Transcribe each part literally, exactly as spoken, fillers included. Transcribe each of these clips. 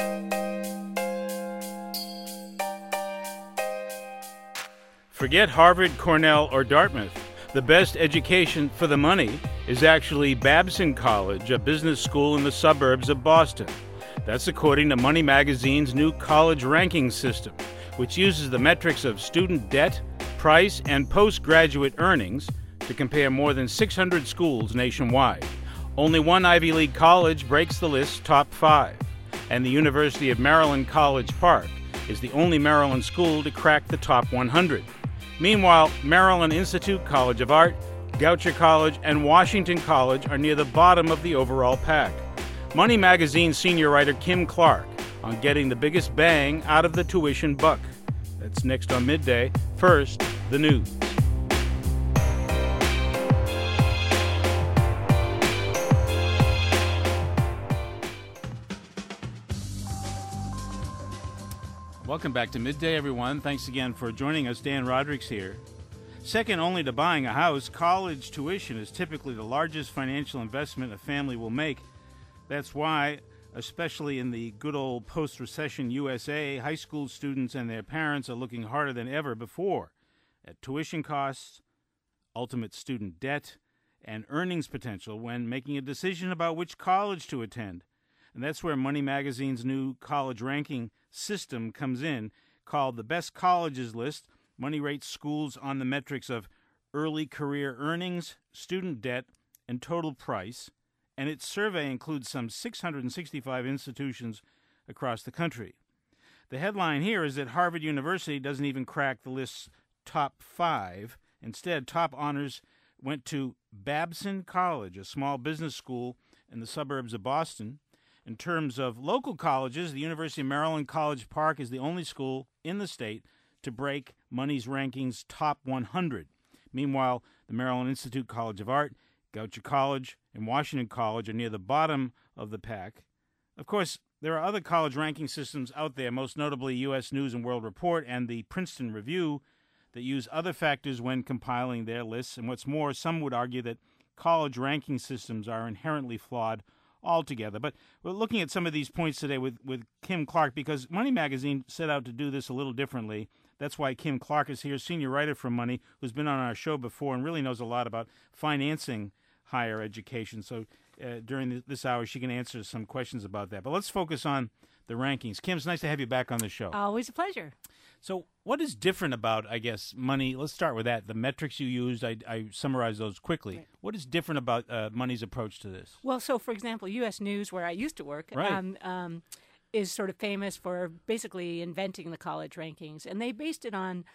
Forget Harvard, Cornell, or Dartmouth. The best education for the money is actually Babson College, a business school in the suburbs of Boston. That's according to Money Magazine's new college ranking system, which uses the metrics of student debt, price, and postgraduate earnings to compare more than six hundred schools nationwide. Only one Ivy League college breaks the list's top five, and the University of Maryland College Park is the only Maryland school to crack the top one hundred. Meanwhile, Maryland Institute College of Art, Goucher College, and Washington College are near the bottom of the overall pack. Money Magazine senior writer Kim Clark on getting the biggest bang out of the tuition buck. That's next on Midday. First, the news. Welcome back to Midday, everyone. Thanks again for joining us. Dan Roderick's here. Second only to buying a house, college tuition is typically the largest financial investment a family will make. That's why, especially in the good old post-recession U S A, high school students and their parents are looking harder than ever before at tuition costs, ultimate student debt, and earnings potential when making a decision about which college to attend. And that's where Money Magazine's new college ranking system comes in, called the Best Colleges List. Money rates schools on the metrics of early career earnings, student debt, and total price. And its survey includes some six hundred sixty-five institutions across the country. The headline here is that Harvard University doesn't even crack the list's top five. Instead, top honors went to Babson College, a small business school in the suburbs of Boston. In terms of local colleges, the University of Maryland College Park is the only school in the state to break Money's ranking's top one hundred. Meanwhile, the Maryland Institute College of Art, Goucher College, and Washington College are near the bottom of the pack. Of course, there are other college ranking systems out there, most notably U S News and World Report and the Princeton Review, that use other factors when compiling their lists. And what's more, some would argue that college ranking systems are inherently flawed altogether. But we're looking at some of these points today with, with Kim Clark, because Money Magazine set out to do this a little differently. That's why Kim Clark is here, senior writer for Money, who's been on our show before and really knows a lot about financing higher education. So uh, during this hour, she can answer some questions about that. But let's focus on the rankings. Kim, it's nice to have you back on the show. Always a pleasure. So what is different about, I guess, Money? Let's start with that. The metrics you used, I, I summarized those quickly. Right. What is different about uh, Money's approach to this? Well, so, for example, U S News, where I used to work, right. um, um, is sort of famous for basically inventing the college rankings. And they based it on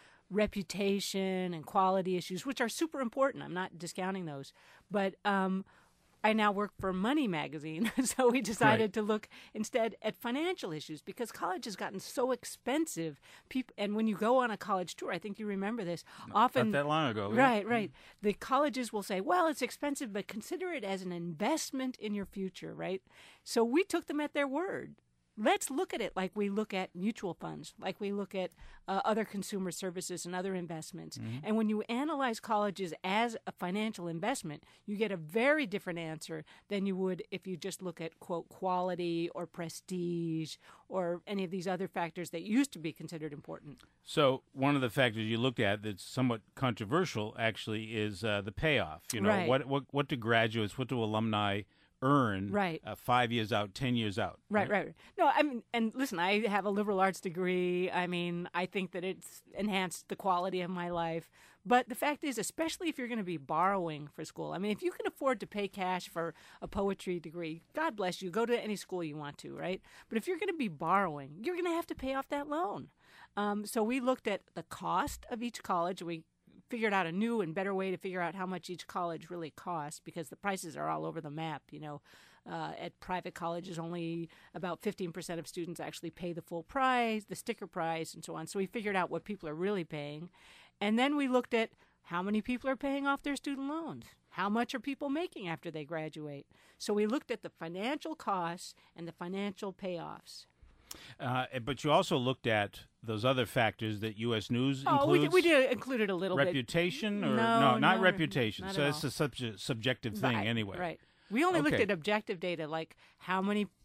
reputation and quality issues, which are super important. I'm not discounting those. But um, I now work for Money Magazine, so we decided right. to look instead at financial issues because college has gotten so expensive. People, and when you go on a college tour, I think you remember this, often... Not that long ago. Right, yeah. right. The colleges will say, well, it's expensive, but consider it as an investment in your future, right? So we took them at their word. Let's look at it like we look at mutual funds, like we look at uh, other consumer services and other investments. Mm-hmm. And when you analyze colleges as a financial investment, you get a very different answer than you would if you just look at, quote, quality or prestige or any of these other factors that used to be considered important. So one of the factors you looked at that's somewhat controversial, actually, is uh, the payoff. You know, right. what, what, what do graduates, what do alumni earn right. uh, five years out, ten years out. Right, right, right. No, I mean, and listen, I have a liberal arts degree. I mean, I think that it's enhanced the quality of my life. But the fact is, especially if you're going to be borrowing for school, I mean, if you can afford to pay cash for a poetry degree, God bless you, go to any school you want to, right? But if you're going to be borrowing, you're going to have to pay off that loan. Um, so we looked at the cost of each college. We figured out a new and better way to figure out how much each college really costs because the prices are all over the map. You know, uh, at private colleges, only about fifteen percent of students actually pay the full price, the sticker price, and so on. So we figured out what people are really paying. And then we looked at how many people are paying off their student loans. How much are people making after they graduate? So we looked at the financial costs and the financial payoffs. Uh, but you also looked at those other factors that U S News oh, includes? Oh, we, we did include it a little reputation bit. Reputation? No, No, not no, reputation. not so at it's all. a sub- subjective thing right, anyway. Right. We only okay. looked at objective data, like how many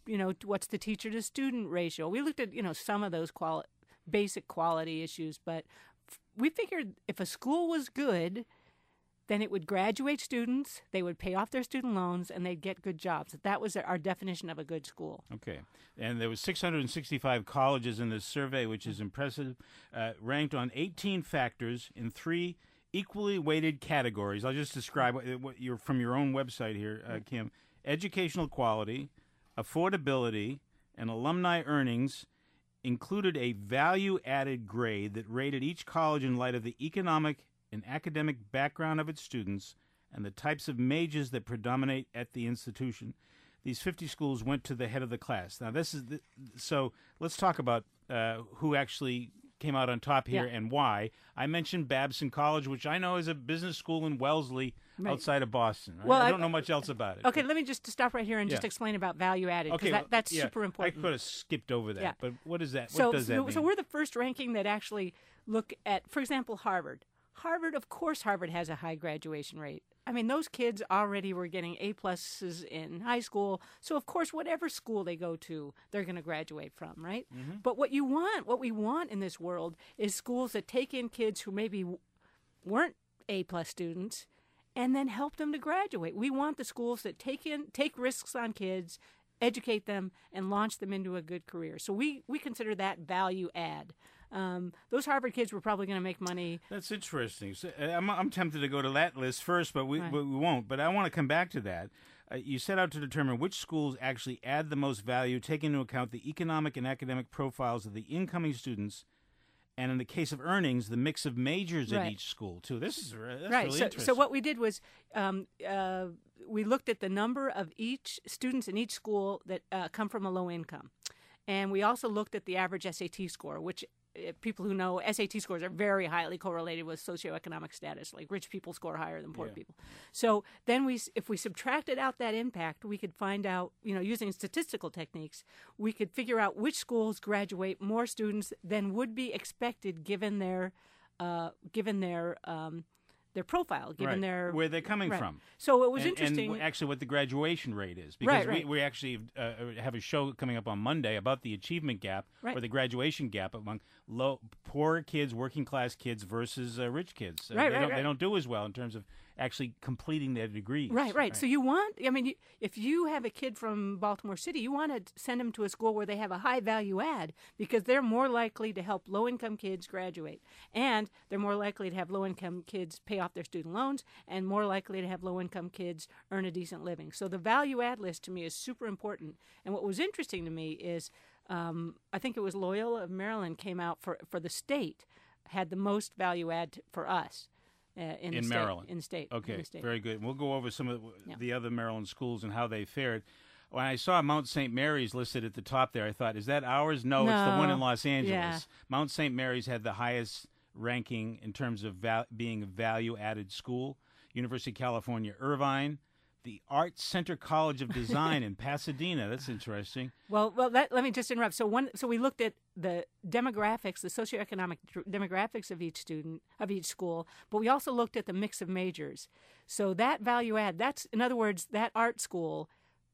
you know, what's the teacher to student ratio? We looked at, you know, some of those quali- basic quality issues, but f- we figured if a school was good, then it would graduate students, they would pay off their student loans, and they'd get good jobs. That was our definition of a good school. Okay. And there was six hundred sixty-five colleges in this survey, which is impressive, uh, ranked on eighteen factors in three equally weighted categories. I'll just describe what, what you're from your own website here, uh, Kim. Educational quality, affordability, and alumni earnings included a value-added grade that rated each college in light of the economic and academic background of its students and the types of majors that predominate at the institution. These fifty schools went to the head of the class. Now, this is the, so let's talk about uh, who actually came out on top here yeah. and why. I mentioned Babson College, which I know is a business school in Wellesley, right. outside of Boston. Right? Well, I I don't know much else about it. Okay, let me just stop right here and yeah. just explain about value added, because okay, that, well, that's yeah, super important. I could have skipped over that, yeah. but what is that? So, what does that so, mean? so we're the first ranking that actually look at, for example, Harvard. Harvard, of course, Harvard has a high graduation rate. I mean, those kids already were getting A pluses in high school, so of course, whatever school they go to, they're going to graduate from, right? Mm-hmm. But what you want, what we want in this world, is schools that take in kids who maybe weren't A plus students, and then help them to graduate. We want the schools that take in take risks on kids, educate them, and launch them into a good career. So we we consider that value add. Um, those Harvard kids were probably going to make money. That's interesting. So, uh, I'm, I'm tempted to go to that list first, but we, right. but we won't. But I want to come back to that. Uh, you set out to determine which schools actually add the most value, taking into account the economic and academic profiles of the incoming students, and in the case of earnings, the mix of majors right. at each school, too. This is uh, that's right. really so, interesting. So what we did was um, uh, we looked at the number of each students in each school that uh, come from a low income. And we also looked at the average S A T score, which uh, people who know S A T scores are very highly correlated with socioeconomic status. Like rich people score higher than poor yeah. people. So then we, if we subtracted out that impact, we could find out, you know, using statistical techniques, we could figure out which schools graduate more students than would be expected given their, uh, given their, um, their profile, given right. their where they're coming right. from. So it was and, interesting. And actually what the graduation rate is. Because right, right. We, we actually uh, have a show coming up on Monday about the achievement gap right. or the graduation gap among low, poor kids, working class kids versus uh, rich kids. Uh, right, they, right, don't, right. they don't do as well in terms of actually completing their degrees. Right, right, right. So you want, I mean, you, if you have a kid from Baltimore City, you want to send them to a school where they have a high value add because they're more likely to help low-income kids graduate. And they're more likely to have low-income kids pay off their student loans and more likely to have low-income kids earn a decent living. So the value add list to me is super important. And what was interesting to me is um, I think it was Loyola of Maryland came out for, for the state, had the most value add for us. Uh, in in the Maryland. State, in the state. Okay, in the state. very good. We'll go over some of the, yeah. the other Maryland schools and how they fared. When I saw Mount Saint Mary's listed at the top there, I thought, is that ours? No, no. it's the one in Los Angeles. Yeah. Mount Saint Mary's had the highest ranking in terms of val- being a value-added school. University of California, Irvine. The Art Center College of Design in Pasadena. That's interesting. Well, well, that, let me just interrupt. So one, so we looked at the demographics, the socioeconomic dr- demographics of each student, of each school, but we also looked at the mix of majors. So that value add, that's, in other words, that art school,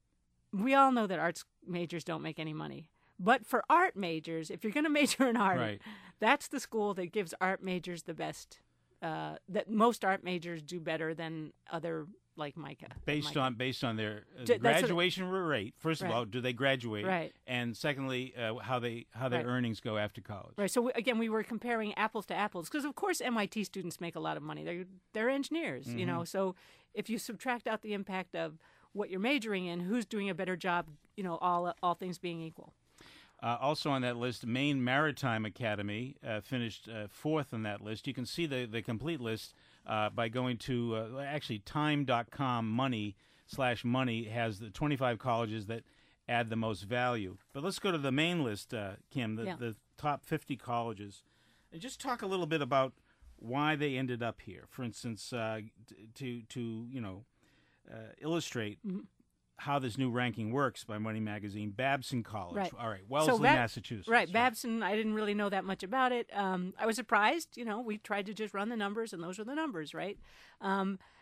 we all know that arts majors don't make any money. But for art majors, if you're going to major in art, right. that's the school that gives art majors the best, uh, that most art majors do better than other like Micah. Based Micah. on based on their uh, D- graduation rate, first right. of all, do they graduate? Right. And secondly, uh, how they how their right. earnings go after college. Right. So we, again, we were comparing apples to apples because, of course, M I T students make a lot of money. They're they're engineers, Mm-hmm. you know. So if you subtract out the impact of what you're majoring in, who's doing a better job, you know, all all things being equal. Uh, also on that list, Maine Maritime Academy uh, finished uh, fourth on that list. You can see the, the complete list uh, by going to, uh, actually, time dot com money slash money has the twenty-five colleges that add the most value. But let's go to the main list, uh, Kim, the, Yeah. the top fifty colleges. And just talk a little bit about why they ended up here. For instance, uh, to, to, you know, uh, illustrate Mm-hmm. how this new ranking works by Money Magazine, Babson College. Right. All right, Wellesley, so Bab- Massachusetts. Right, Babson, I didn't really know that much about it. Um, I was surprised. You know, we tried to just run the numbers, and those are the numbers, right? Um,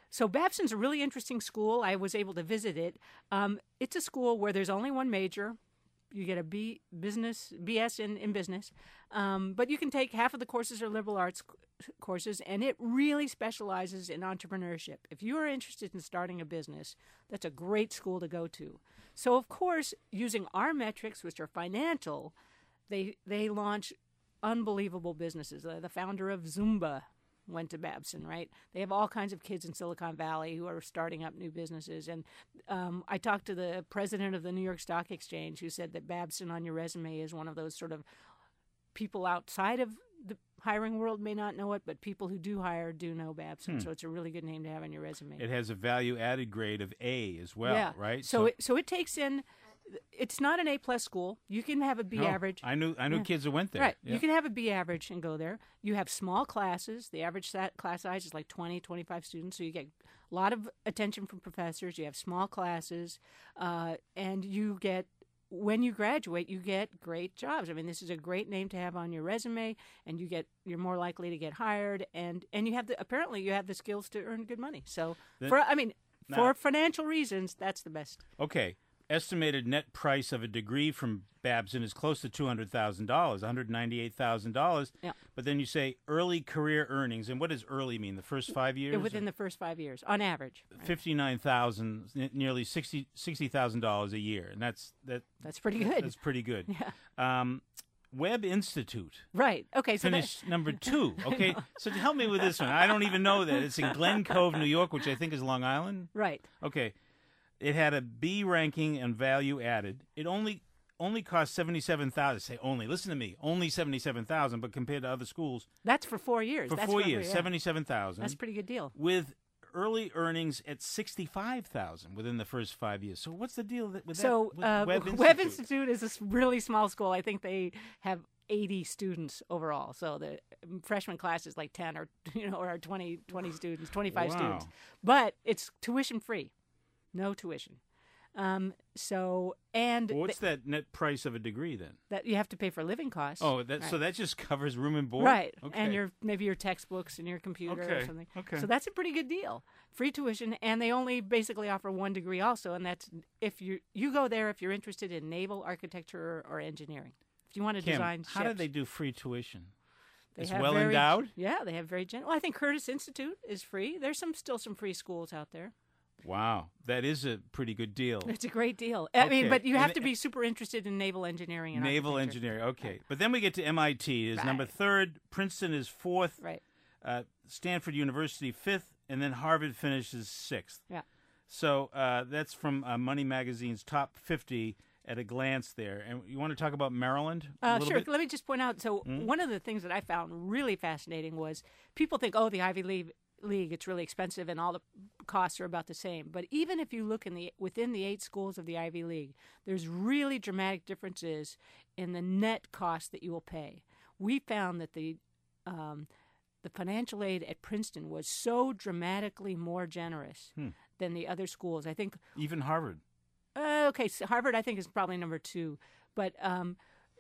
So Babson's a really interesting school. I was able to visit it. Um, it's a school where there's only one major. You get a B business B S in, in business, um, but you can take half of the courses are liberal arts c- courses, and it really specializes in entrepreneurship. If you are interested in starting a business, that's a great school to go to. So, of course, using our metrics, which are financial, they they launch unbelievable businesses. Uh, the founder of Zumba went to Babson, right? They have all kinds of kids in Silicon Valley who are starting up new businesses. And um, I talked to the president of the New York Stock Exchange who said that Babson on your resume is one of those sort of people outside of the hiring world may not know it, but people who do hire do know Babson. Hmm. So it's a really good name to have on your resume. It has a value-added grade of A as well, yeah. right? So, so it, so it takes in. It's not an A plus school. You can have a B no, average. I knew I knew Yeah. kids that went there. Right. Yeah. You can have a B average and go there. You have small classes. The average sat class size is like twenty, twenty-five students. So you get a lot of attention from professors. You have small classes. Uh, and you get, when you graduate, you get great jobs. I mean, this is a great name to have on your resume, and you get, you're more likely to get hired. And, and you have the, apparently you have the skills to earn good money. So Then- for, I mean, Now- for financial reasons, that's the best. Okay. Estimated net price of a degree from Babson is close to two hundred thousand dollars, one hundred ninety-eight thousand dollars. Yeah. But then you say early career earnings. And what does early mean? The first five years? Within the first five years, on average. Right? fifty-nine thousand dollars, nearly sixty thousand dollars a year. And that's that. That's pretty good. That's pretty good. Yeah. Um, Webb Institute. Right. Okay. So that, Finished number two. Okay, so help me with this one. I don't even know that. It's in Glen Cove, New York, which I think is Long Island. right. Okay, it had a B ranking and value added. It only only cost seventy-seven thousand. Say only. Listen to me. Only seventy-seven thousand, but compared to other schools, That's for four years. for That's four roughly- years, yeah. seventy-seven thousand. That's a pretty good deal. With early earnings at sixty-five thousand within the first five years. So what's the deal with So that? uh, With Webb Webb Institute? Institute is a s- really small school. I think they have eighty students overall. So the freshman class is like ten or you know or twenty, twenty students, twenty-five Wow. students. But it's tuition free, no tuition. Um, so and Well, what's th- that net price of a degree then? that you have to pay for living costs. Oh, that so Right. that just covers room and board, Right, Okay. and your maybe your textbooks and your computer or Okay, something. okay. So that's a pretty good deal. Free tuition, and they only basically offer one degree also, and that's if you you go there if you're interested in naval architecture or, or engineering. If you want to Kim, design how do ships. they do free tuition? They It's have well very- endowed? Yeah, they have very gen. Well, I think Curtis Institute is free. There's some still some free schools out there. Wow, that is a pretty good deal. It's a great deal. I mean, Okay. but you have And- to be super interested in naval engineering and Naval architecture. engineering, okay. But then we get to M I T is number Right. third, Princeton is fourth, Right. uh, Stanford University fifth, and then Harvard finishes sixth. Yeah. So uh, that's from uh, Money Magazine's top fifty at a glance there. And you want to talk about Maryland a Uh, little sure. bit? Let me just point out. So Hmm? one of the things that I found really fascinating was people think, oh, the Ivy League, League, it's really expensive and all the costs are about the same. But even if you look in the within the eight schools of the Ivy League, there's really dramatic differences in the net cost that you will pay. We found that the um, the financial aid at Princeton was so dramatically more generous Hmm. than the other schools. I think Even Harvard. uh, okay, so Harvard I think is probably number two, but um,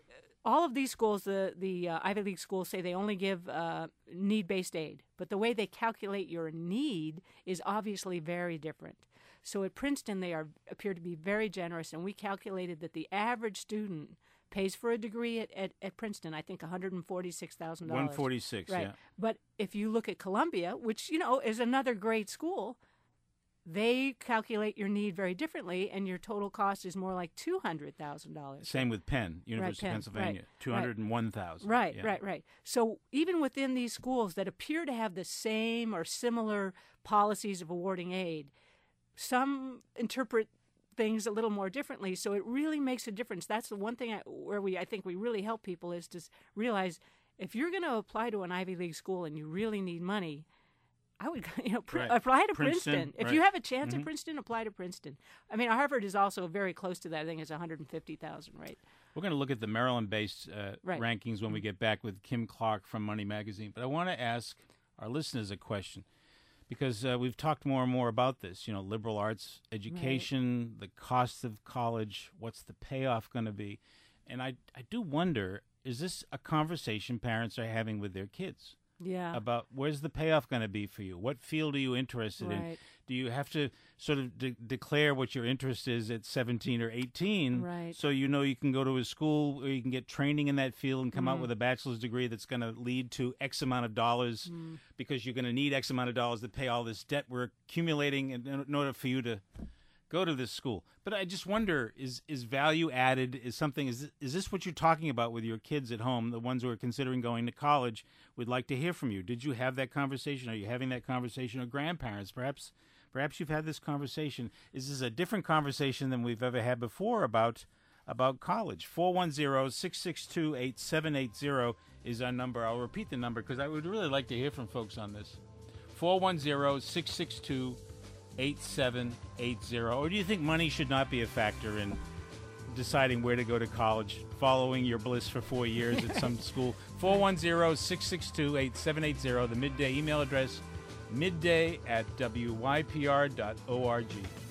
all of these schools, the the uh, Ivy League schools, say they only give uh, need-based aid, but the way they calculate your need is obviously very different. So at Princeton, they are appear to be very generous, and we calculated that the average student pays for a degree at, at, at Princeton, I think one hundred forty-six thousand dollars. one forty-six, Right. yeah. But if you look at Columbia, which, you know, is another great school, they calculate your need very differently, and your total cost is more like two hundred thousand dollars. Same with Penn, University Penn, of Pennsylvania, right, two hundred one thousand. Right, yeah. right, right. So even within these schools that appear to have the same or similar policies of awarding aid, some interpret things a little more differently. So it really makes a difference. That's the one thing I, where we I think we really help people is to s- realize if you're going to apply to an Ivy League school and you really need money, I would you know pr- Right. apply to Princeton, Princeton. If right. you have a chance Mhm. at Princeton, apply to Princeton. I mean, Harvard is also very close to that. I think it's one hundred fifty thousand, right? We're going to look at the Maryland-based uh, Right. rankings when we get back with Kim Clark from Money Magazine. But I want to ask our listeners a question because uh, we've talked more and more about this. You know, liberal arts education, the cost of college, what's the payoff going to be? And I, I do wonder, is this a conversation parents are having with their kids? Yeah. about where's the payoff going to be for you? What field are you interested in? Right. Do you have to sort of de- declare what your interest is at seventeen or eighteen, Right. so you know you can go to a school where you can get training in that field and come out Mm. with a bachelor's degree that's going to lead to X amount of dollars Mm. because you're going to need X amount of dollars to pay all this debt we're accumulating in, in order for you to go to this school. But I just wonder, is is value added, is something, is, is this what you're talking about with your kids at home, the ones who are considering going to college? We'd like to hear from you. Did you have that conversation? Are you having that conversation? Or grandparents, perhaps perhaps you've had this conversation. Is this a different conversation than we've ever had before about about college? four one zero, six six two, eight seven eight zero is our number. I'll repeat the number because I would really like to hear from folks on this. four one zero, six six two, eight seven eight zero. Or do you think money should not be a factor in deciding where to go to college, following your bliss for four years at some school? four one zero, six six two, eight seven eight zero, the Midday email address, midday at w y p r dot org.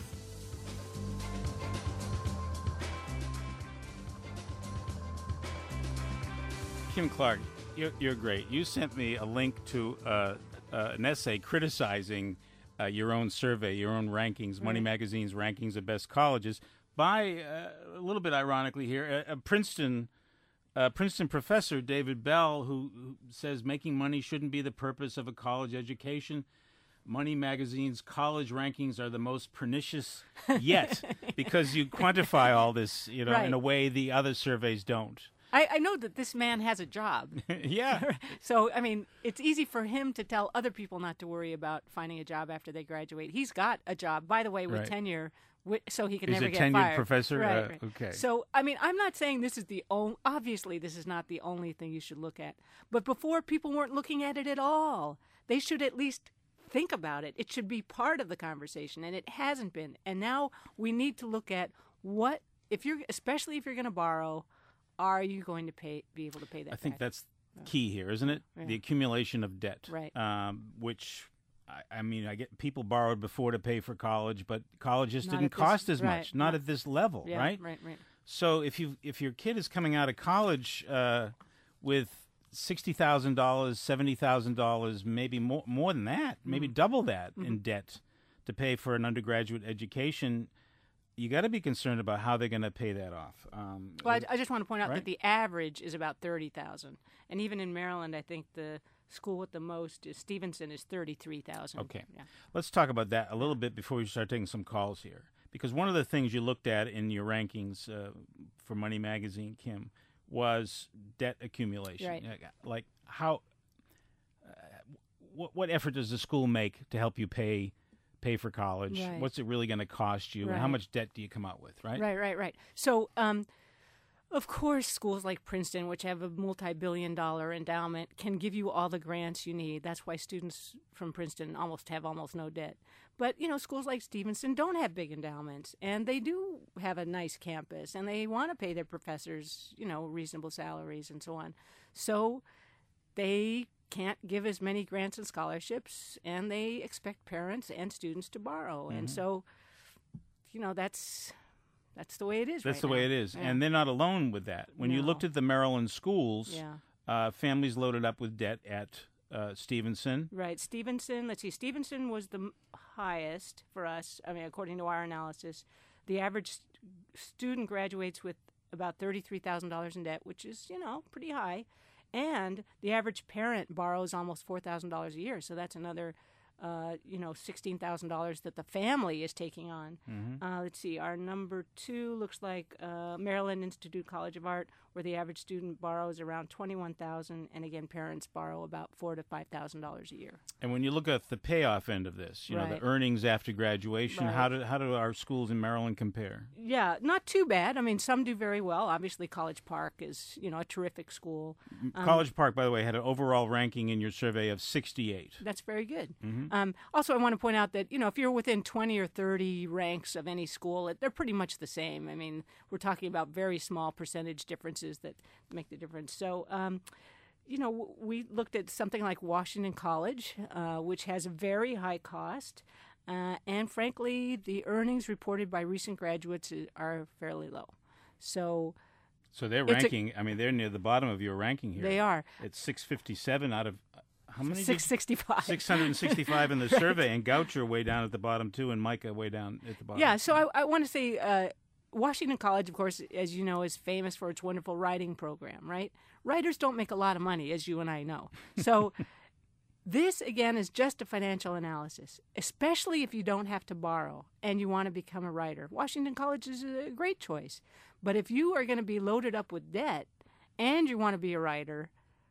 Kim Clark, you're, you're great. You sent me a link to uh, uh, an essay criticizing uh, your own survey, your own rankings, Money Right. Magazine's rankings of best colleges, by uh, a little bit ironically here, a, a Princeton uh, Princeton professor, David Bell, who, who says making money shouldn't be the purpose of a college education. Money Magazine's college rankings are the most pernicious yet because you quantify all this, you know, Right. in a way the other surveys don't. I, I know that this man has a job. Yeah. So, I mean, it's easy for him to tell other people not to worry about finding a job after they graduate. He's got a job, by the way, with Right. tenure, wi- so he can He's never a get tenured fired. professor? Right, Uh, right. okay. So, I mean, I'm not saying this is the only, obviously, this is not the only thing you should look at. But before, people weren't looking at it at all. They should at least think about it. It should be part of the conversation, and it hasn't been. And now we need to look at what, if you're, especially if you're going to borrow, are you going to pay, be able to pay that I think back? that's key here, isn't it? Yeah. The accumulation of debt. Right. Um, which, I, I mean, I get people borrowed before to pay for college, but college just Not didn't at this- cost as right, much, not no. at this level, Yeah, right? right, right. So if you if your kid is coming out of college uh, with sixty thousand dollars, seventy thousand dollars, maybe more more than that, maybe double that in debt to pay for an undergraduate education, you got to be concerned about how they're going to pay that off. Um, Well, I, I just want to point out Right. that the average is about thirty thousand, and even in Maryland, I think the school with the most is Stevenson is thirty-three thousand. Okay. Yeah. Let's talk about that a little bit before we start taking some calls here. Because one of the things you looked at in your rankings uh, for Money Magazine, Kim, was debt accumulation. Right. Like- Like how, uh, what, what effort does the school make to help you pay pay for college? Right. What's it really going to cost you? And how Right. much debt do you come out with, right? Right, right, right. So, um, of course, schools like Princeton, which have a multi-billion dollar endowment, can give you all the grants you need. That's why students from Princeton almost have almost no debt. But, you know, schools like Stevenson don't have big endowments, and they do have a nice campus, and they want to pay their professors, you know, reasonable salaries and so on. So they can't give as many grants and scholarships, and they expect parents and students to borrow. And so, you know, that's that's the way it is That's right the way now. it is. Yeah. And they're not alone with that. When you No. looked at the Maryland schools, Yeah. uh, families loaded up with debt at uh, Stevenson. Right. Stevenson, let's see, Stevenson was the m- highest for us. I mean, according to our analysis, the average st- student graduates with about thirty-three thousand dollars in debt, which is, you know, pretty high. And the average parent borrows almost four thousand dollars a year. So that's another, uh, you know, sixteen thousand dollars that the family is taking on. Uh, let's see, our number two looks like uh, Maryland Institute College of Art, where the average student borrows around twenty-one thousand dollars, and again, parents borrow about four thousand to five thousand dollars a year. And when you look at the payoff end of this, you know, Right. the earnings after graduation, Right. how do how do our schools in Maryland compare? Yeah, not too bad. I mean, some do very well. Obviously, College Park is, you know, a terrific school. Um, College Park, by the way, had an overall ranking in your survey of sixty-eight. That's very good. Mm-hmm. Um, also, I want to point out that, you know, if you're within twenty or thirty ranks of any school, it, they're pretty much the same. I mean, we're talking about very small percentage differences that make the difference. So, um, you know, w- we looked at something like Washington College, uh, which has a very high cost. Uh, and frankly, the earnings reported by recent graduates i- are fairly low. So So their It's a- ranking, I mean, they're near the bottom of your ranking here. they are. It's six fifty-seven out of one How many? six sixty-five. six hundred sixty-five in the survey, and Goucher way down at the bottom, too, and Micah way down at the bottom. Yeah, so I, I want to say uh, Washington College, of course, as you know, is famous for its wonderful writing program, right? Writers don't make a lot of money, as you and I know. So this, again, is just a financial analysis, especially if you don't have to borrow and you want to become a writer. Washington College is a great choice. But if you are going to be loaded up with debt and you want to be a writer,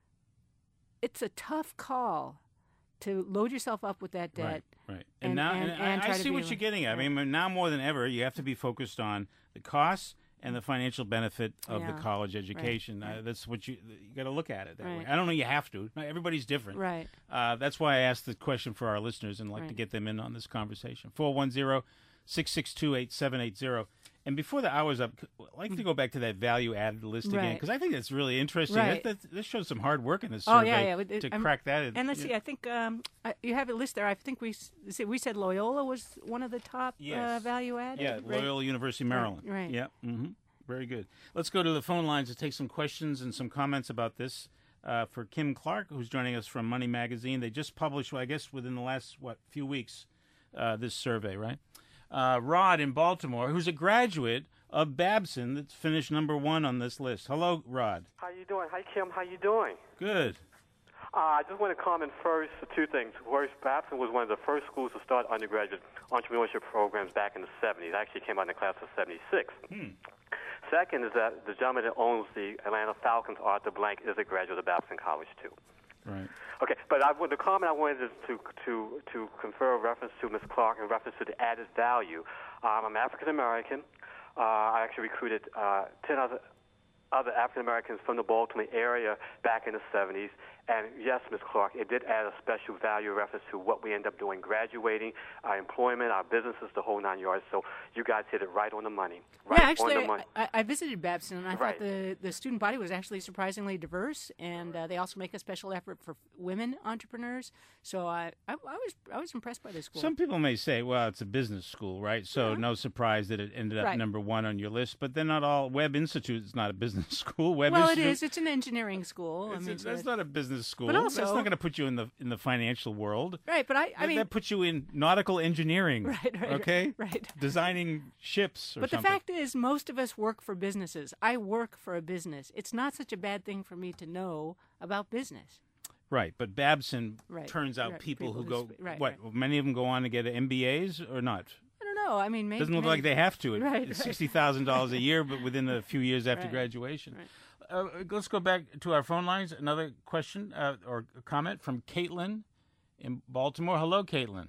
it's a tough call to load yourself up with that debt. Right, right. And, and now and, and and I, try I to see be what a- you're getting at. yeah. I mean, now more than ever, you have to be focused on the costs and the financial benefit of Yeah. the college education. Right. Uh, that's what you you got to look at it that way. Right. I don't know you have to. Not everybody's different. Right. Uh, that's why I asked the question for our listeners and like to Right. get them in on this conversation. four one zero, six six two, eight seven eight zero. And before the hour's up, I'd like to go back to that value-added list again, Right. because I think that's really interesting. Right. That, that, this shows some hard work in this Oh, survey yeah, yeah. It- to I'm- crack that. And let's Yeah. see, I think um, I, you have a list there. I think we s- see, we said Loyola was one of the top uh, Yes. value added. Yeah, right? Loyola University, Maryland. right. Yeah. Mm-hmm. Very good. Let's go to the phone lines to take some questions and some comments about this. Uh, for Kim Clark, who's joining us from Money Magazine, they just published, well, I guess, within the last what few weeks, uh, this survey, right? Uh, Rod in Baltimore, who's a graduate of Babson, that's finished number one on this list. Hello, Rod. How you doing? Hi, Kim. How you doing? Good. Uh, I just want to comment first for two things. First, Babson was one of the first schools to start undergraduate entrepreneurship programs back in the seventies. I actually came out in the class of seventy-six. Hmm. Second is that the gentleman that owns the Atlanta Falcons, Arthur Blank, is a graduate of Babson College, too. Right. Okay, but I, the comment I wanted is to to to confer a reference to Miz Clark in reference to the added value. Um, I'm African American. Uh, I actually recruited uh, ten other other African Americans from the Baltimore area back in the seventies. And yes, Miz Clark, it did add a special value reference to what we end up doing, graduating, our employment, our businesses, the whole nine yards. So you guys hit it right on the money. Right yeah, actually, on the money. I, I visited Babson, and I Right. thought the, the student body was actually surprisingly diverse, and uh, they also make a special effort for women entrepreneurs. So I, I, I was I was impressed by this school. Some people may say, well, it's a business school, right? So Yeah. no surprise that it ended up Right. number one on your list. But they're not all. Webb Institute is not a business school. Webb well, it Institute, is. It's an engineering school. I It's, mean, it's, that's so- not a business school. But also- that's not going to put you in the in the financial world. right, but I, I That- mean, that puts you in nautical engineering. Right, right, Okay. right. Designing ships. Or But something. the fact is, most of us work for businesses. I work for a business. It's not such a bad thing for me to know about business. Right, but Babson Right, turns out right, people, people who who go. sp- right, what? right. Many of them go on to get M B As or not? I don't know. I mean, maybe Doesn't look maybe, like they have to. It- Right, it's right. sixty thousand dollars a year, but within a few years after Right, graduation. right. Uh, let's go back to our phone lines. Another question uh, or comment from Caitlin in Baltimore. Hello, Caitlin.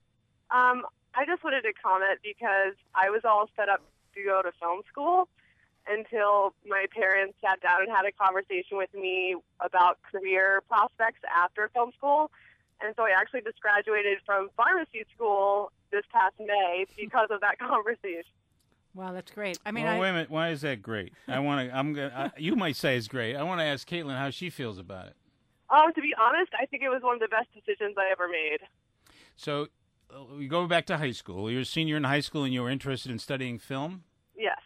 Um, I just wanted to comment because I was all set up to go to film school until my parents sat down and had a conversation with me about career prospects after film school. And so I actually just graduated from pharmacy school this past May because of that conversation. Wow, that's great. I mean, well, I, wait a minute. Why is that great? I want to. I'm gonna. I, you might say it's great. I want to ask Caitlin how she feels about it. Um, to be honest, I think it was one of the best decisions I ever made. So, uh, we go back to high school. You're a senior in high school, and you were interested in studying film. Yes.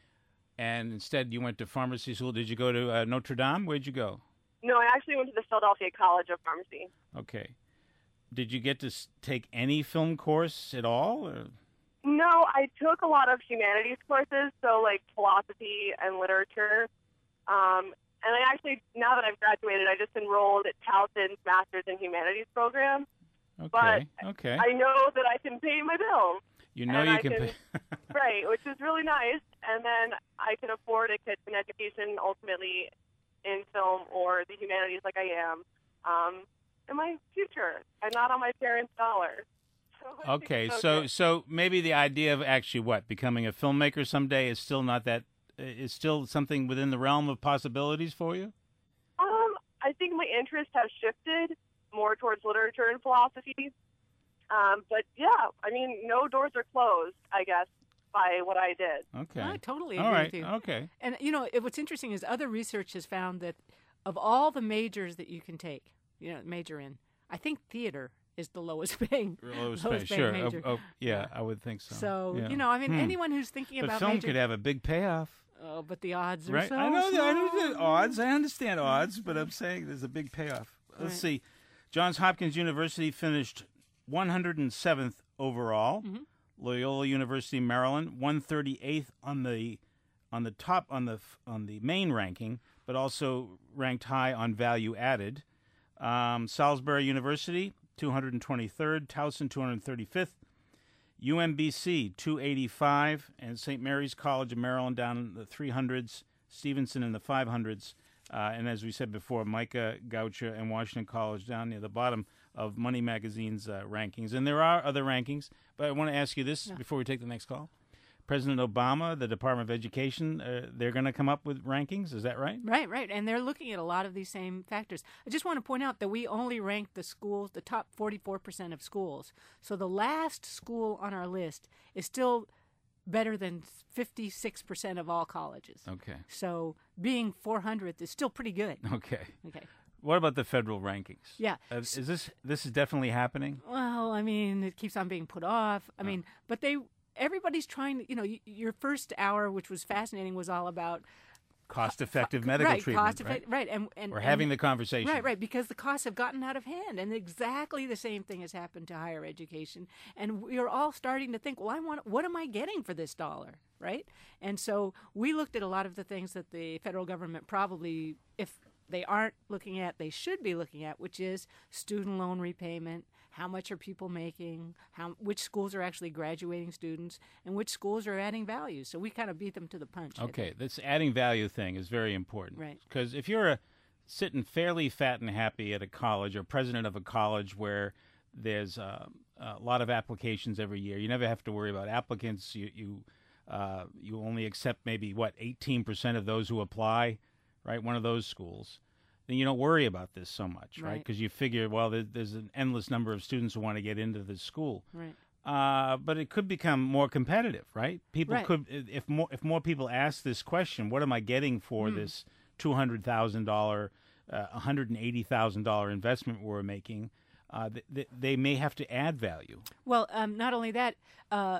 And instead, you went to pharmacy school. Did you go to uh, Notre Dame? Where'd you go? No, I actually went to the Philadelphia College of Pharmacy. Okay. Did you get to s- take any film course at all? Or? No, I took a lot of humanities courses, so like philosophy and literature. Um, and I actually, now that I've graduated, I just enrolled at Towson's Masters in Humanities program. Okay. Okay. I know that I can pay my bills. you know and you I can. can- pay. Right, which is really nice. And then I can afford a an education ultimately in film or the humanities like I am um, in my future and not on my parents' dollars. So I think Okay, it's so okay. so maybe the idea of actually what becoming a filmmaker someday is still not that is still something within the realm of possibilities for you. Um, I think my interests have shifted more towards literature and philosophy. Um, but yeah, I mean, no doors are closed, I guess, by what I did. Okay, I totally all agree right, with you. okay, And you know, it, what's interesting is other research has found that of all the majors that you can take, you know, major in, I think theater is the lowest paying. lowest lowest pay, paying sure. major. Oh, oh, yeah, I would think so. So Yeah. you know, I mean, Hmm. anyone who's thinking But about film major, could have a big payoff, oh, but the odds are right? so I know, that- I know small. the odds. I understand odds, but I'm saying there's a big payoff. Let's Right. see. Johns Hopkins University finished one hundred seventh overall. Mm-hmm. Loyola University, Maryland, one hundred thirty-eighth on the on the top on the on the main ranking, but also ranked high on value added. Um, Salisbury University, two hundred twenty-third. Towson, two hundred thirty-fifth. U M B C, two hundred eighty-five, and Saint Mary's College of Maryland down in the three hundreds. Stevenson in the five hundreds. Uh, and as we said before, Micah, Goucher, and Washington College down near the bottom of Money Magazine's uh, rankings. And there are other rankings, but I want to ask you this yeah. before we take the next call. President Obama, the Department of Education, uh, they're going to come up with rankings. Is that right? Right, right. And they're looking at a lot of these same factors. I just want to point out that we only rank the schools, the top forty-four percent of schools. So the last school on our list is still better than fifty-six percent of all colleges. Okay. So being four hundredth is still pretty good. Okay. Okay. What about the federal rankings? Yeah. Uh, is this this is definitely happening? Well, I mean, it keeps on being put off. I oh. mean, but they everybody's trying to, you know, y- your first hour, which was fascinating, was all about cost-effective co- medical right, treatment, cost right? Effect- right, and, and we're and, having the conversation, right, right, because the costs have gotten out of hand, and exactly the same thing has happened to higher education, and we are all starting to think, well, I want, what am I getting for this dollar, right? And so we looked at a lot of the things that the federal government probably, if they aren't looking at, they should be looking at, which is student loan repayment. How much are people making? How which schools are actually graduating students, and which schools are adding value? So we kind of beat them to the punch. Okay, this adding value thing is very important, right? Because if you're a, sitting fairly fat and happy at a college or president of a college where there's uh, a lot of applications every year, you never have to worry about applicants. You you uh, you only accept maybe what eighteen percent of those who apply, right? One of those schools. Then you don't worry about this so much, right? Because right? you figure, well, there, there's an endless number of students who want to get into this school. Right. Uh, but it could become more competitive, right? People right. could, if more if more people ask this question, what am I getting for mm. this two hundred thousand dollars, uh, one hundred eighty thousand dollars investment we're making? Uh, th- th- they may have to add value. Well, um, not only that, uh,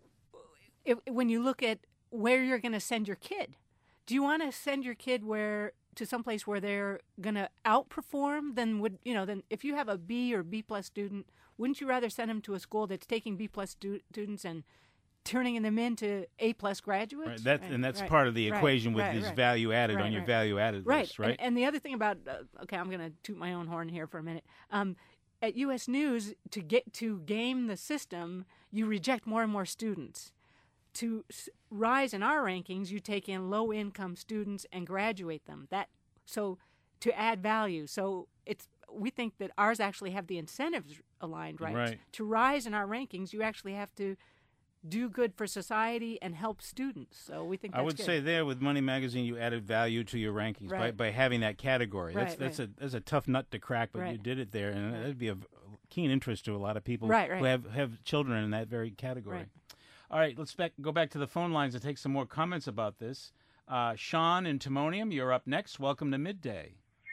if, when you look at where you're going to send your kid, do you want to send your kid where to someplace where they're going to outperform than would, you know, than if you have a B or B plus student, wouldn't you rather send them to a school that's taking B plus stu- students and turning them into A plus graduates? Right. That, right. And that's right. part of the equation right. with right. this right. value added right. on your right. value added right. list, right? And, and the other thing about, uh, okay, I'm going to toot my own horn here for a minute. Um, at U S News, to get to game the system, you reject more and more students. To s- rise in our rankings, you take in low-income students and graduate them. That so to add value. So it's we think that ours actually have the incentives aligned right. right. To rise in our rankings, you actually have to do good for society and help students. So we think that's I would good. say there with Money Magazine, you added value to your rankings right. by, by having that category. Right, that's that's right. a that's a tough nut to crack, but right. you did it there, and right. that'd be of keen interest to a lot of people right, right. who have, have children in that very category. Right. All right, let's back, go back to the phone lines and take some more comments about this. Uh, Sean in Timonium, you're up next. Welcome to Midday.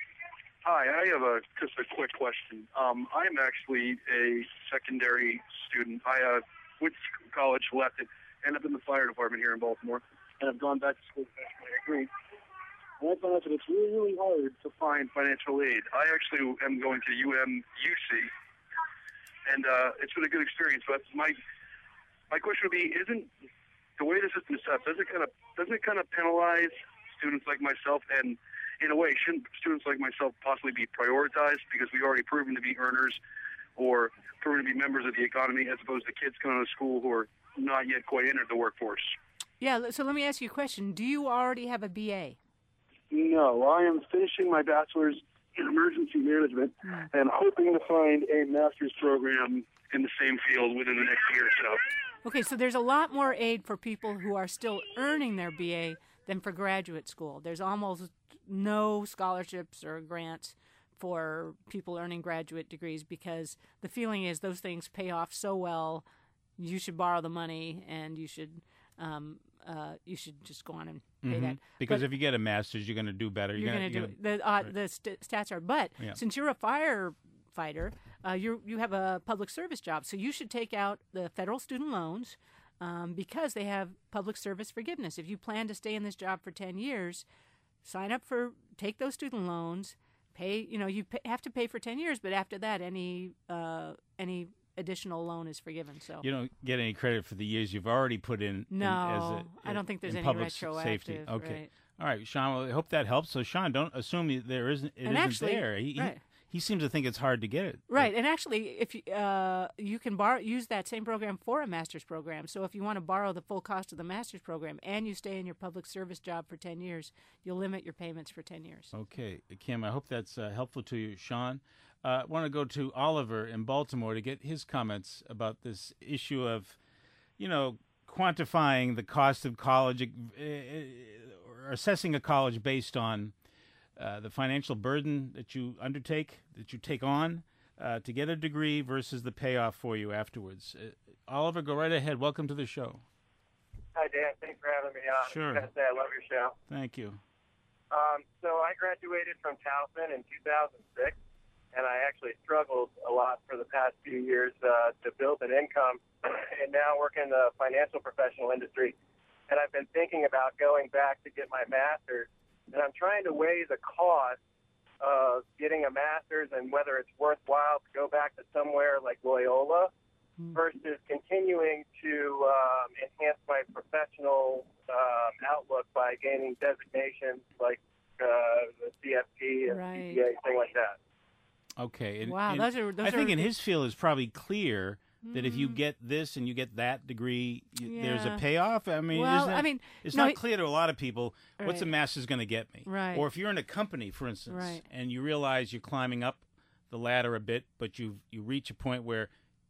Hi, I have a just a quick question. Um, I'm actually a secondary student. I uh, went to college, left it, ended up in the fire department here in Baltimore, and I've gone back to school to finish my degree. And I found out that it's really, really hard to find financial aid. I actually am going to U M U C, and uh, it's been a good experience. But my my question would be: Isn't the way the system is set, does it kind of doesn't it kind of penalize students like myself? And in a way, shouldn't students like myself possibly be prioritized because we've already proven to be earners or proven to be members of the economy, as opposed to kids coming out of school who are not yet quite entered the workforce? Yeah. So let me ask you a question. Do you already have a B A? No, I am finishing my bachelor's in emergency management mm. and hoping to find a master's program in the same field within the next year or so. Okay, so there's a lot more aid for people who are still earning their B A than for graduate school. There's almost no scholarships or grants for people earning graduate degrees because the feeling is those things pay off so well, you should borrow the money and you should um, uh, you should just go on and pay mm-hmm. that. Because but if you get a master's, you're going to do better. You're, you're going to do gonna, it. The, uh, right. the st- stats are. But yeah. since you're a firefighter, uh, you you have a public service job, so you should take out the federal student loans um, because they have public service forgiveness. If you plan to stay in this job for ten years, sign up for take those student loans, pay. You know, you pay, have to pay for ten years, but after that, any uh, any additional loan is forgiven. So you don't get any credit for the years you've already put in. No, in, as a, I don't think there's in any public retroactive. safety. Okay. Right. All right, Sean. Well, I hope that helps. So, Sean, don't assume you- there isn't. It And isn't actually- there. He, right. he, he seems to think it's hard to get it. Right, and actually, if you, uh, you can borrow, use that same program for a master's program. So if you want to borrow the full cost of the master's program and you stay in your public service job for ten years, you'll limit your payments for ten years. Okay, Kim. I hope that's uh, helpful to you, Sean. I uh, want to go to Oliver in Baltimore to get his comments about this issue of, you know, quantifying the cost of college uh, or assessing a college based on uh, the financial burden that you undertake, that you take on uh, to get a degree versus the payoff for you afterwards. Uh, Oliver, go right ahead. Welcome to the show. Hi, Dan. Thanks for having me on. Sure. I gotta say, I love your show. Thank you. Um, so I graduated from Towson in two thousand six, and I actually struggled a lot for the past few years uh, to build an income, and now work in the financial professional industry. And I've been thinking about going back to get my master's, and I'm trying to weigh the cost of getting a master's and whether it's worthwhile to go back to somewhere like Loyola versus continuing to um, enhance my professional um, outlook by gaining designations like uh, the C F P and Right. C P A, thing like that. Okay. And, Wow, and those are- those I think are- in his field it's probably clear that if you get this and you get that degree, y there's a Yeah. payoff. I mean, Well, isn't it, I mean, it's no, not it- clear to a lot of people what's a Right. master's going to get me. Right. Or if you're in a company, for instance, Right. and you realize you're climbing up the ladder a bit, but you you reach a point where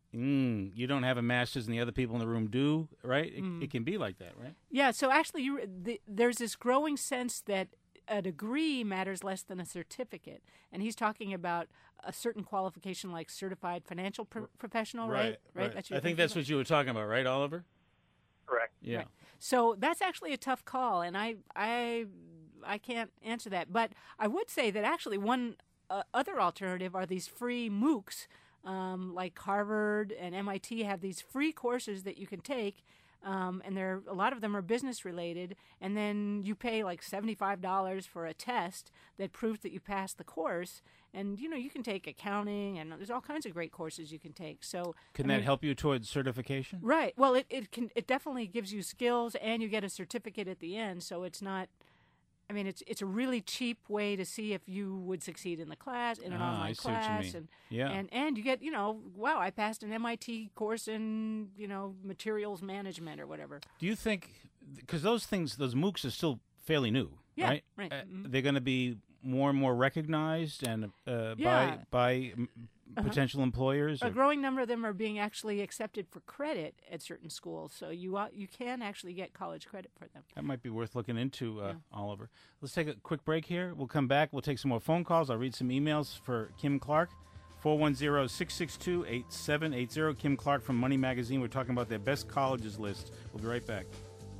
mm, you don't have a master's and the other people in the room do, right? It, Mm. it can be like that, right? Yeah, so actually, you, the, there's this growing sense that a degree matters less than a certificate, and he's talking about a certain qualification like certified financial pro- professional, right? That's what I you're think that's thinking what you were talking about, right, Oliver? Correct. Yeah. Right. So that's actually a tough call, and I, I, I can't answer that. But I would say that actually one uh, other alternative are these free MOOCs, um, like Harvard and M I T have these free courses that you can take. Um, and there, a lot of them are business related, and then you pay like seventy-five dollars for a test that proves that you passed the course. And you know, you can take accounting, and there's all kinds of great courses you can take. So Can I that mean- help you towards certification? Right. Well, it, it can it definitely gives you skills, and you get a certificate at the end. So it's not. I mean, it's it's a really cheap way to see if you would succeed in the class in an Ah, I online see what you class, mean. and Yeah. and and you get you know wow, I passed an M I T course in you know materials management or whatever. Do you think, because those things, those MOOCs are still fairly new, Yeah, right? right. Uh, Mhm. They're going to be more and more recognized and uh, Yeah. by by mm, Uh-huh. potential employers. A or- growing number of them are being actually accepted for credit at certain schools, so you uh, you can actually get college credit for them. that might be worth looking into, uh, Yeah. Oliver. Let's take a quick break here. We'll come back. We'll take some more phone calls. I'll read some emails for Kim Clark. four one zero, six six two, eight seven eight zero. Kim Clark from Money Magazine. We're talking about their best colleges list. We'll be right back.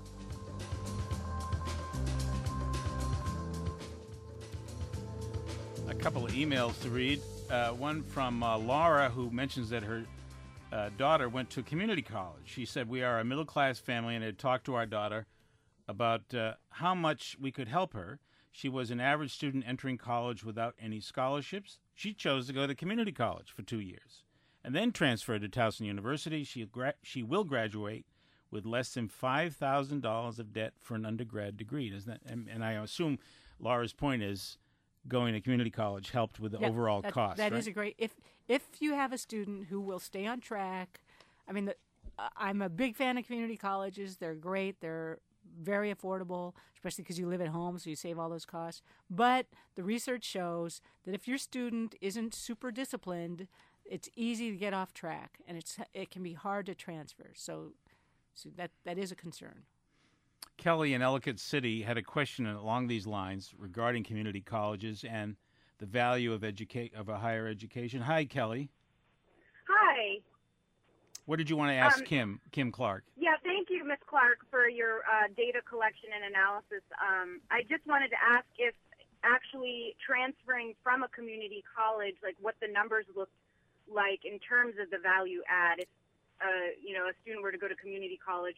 A couple of emails to read. Uh, one from uh, Laura, who mentions that her uh, daughter went to community college. She said, "We are a middle-class family and had talked to our daughter about uh, how much we could help her. She was an average student entering college without any scholarships. She chose to go to community college for two years and then transferred to Towson University. She, gra- she will graduate with less than five thousand dollars of debt for an undergrad degree." Doesn't that, and, and I assume Laura's point is going to community college helped with the Yeah, overall that, cost, That right? is a great if if you have a student who will stay on track. I mean, the, uh, I'm a big fan of community colleges. They're great. They're very affordable, especially because you live at home, so you save all those costs. But the research shows that if your student isn't super disciplined, it's easy to get off track, and it's it can be hard to transfer. So, so that that is a concern. Kelly in Ellicott City had a question along these lines regarding community colleges and the value of educate of a higher education. Hi, Kelly. Hi. What did you want to ask Um, Kim Kim Clark? Yeah, thank you, Miz Clark, for your uh, data collection and analysis. Um, I just wanted to ask if actually transferring from a community college, like what the numbers looked like in terms of the value add. If uh, you know a student were to go to community college,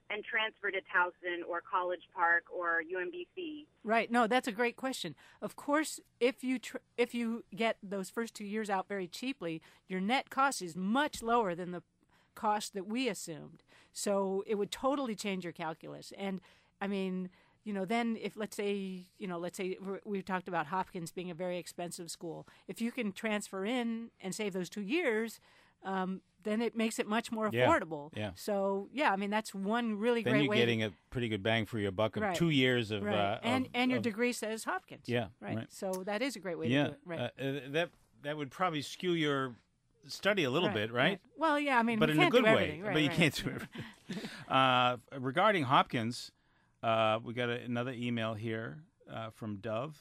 and transfer to Towson or College Park or U M B C? Right. No, that's a great question. Of course, if you tr- if you get those first two years out very cheaply, your net cost is much lower than the cost that we assumed. So it would totally change your calculus. And I mean, you know, then if let's say, you know, let's say we've talked about Hopkins being a very expensive school. If you can transfer in and save those two years, um, then it makes it much more affordable. Yeah, yeah. So, yeah, I mean, that's one really then great you're way. getting a pretty good bang for your buck of Right. two years of... Right. Uh, and of, and your of, degree says Hopkins. Yeah, Right. right. So that is a great way yeah. to do it. Right. Uh, uh, that, that would probably skew your study a little right. bit, right? Well, yeah, I mean, but we in can't a good do way. everything. Right, but you right. can't do everything. uh, regarding Hopkins, uh, we got a, another email here uh, from Dove.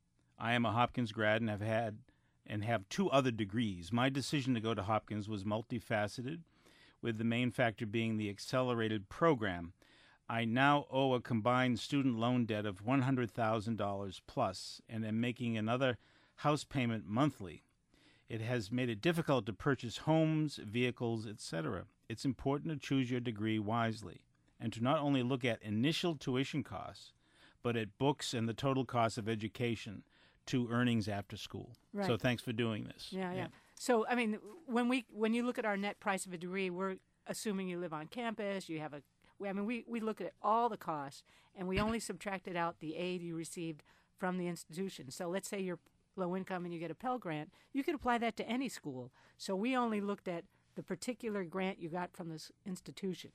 I am a Hopkins grad and have had and have two other degrees. My decision to go to Hopkins was multifaceted, with the main factor being the accelerated program. I now owe a combined student loan debt of one hundred thousand dollars plus and am making another house payment monthly. It has made it difficult to purchase homes, vehicles, et cetera. It's important to choose your degree wisely and to not only look at initial tuition costs, but at books and the total cost of education to earnings after school. Right. So thanks for doing this. Yeah, yeah. So, I mean, when we when you look at our net price of a degree, we're assuming you live on campus, you have a I mean, we, we look at all the costs, and we only subtracted out the aid you received from the institution. So let's say you're low income and you get a Pell Grant, you could apply that to any school. So we only looked at the particular grant you got from this institution.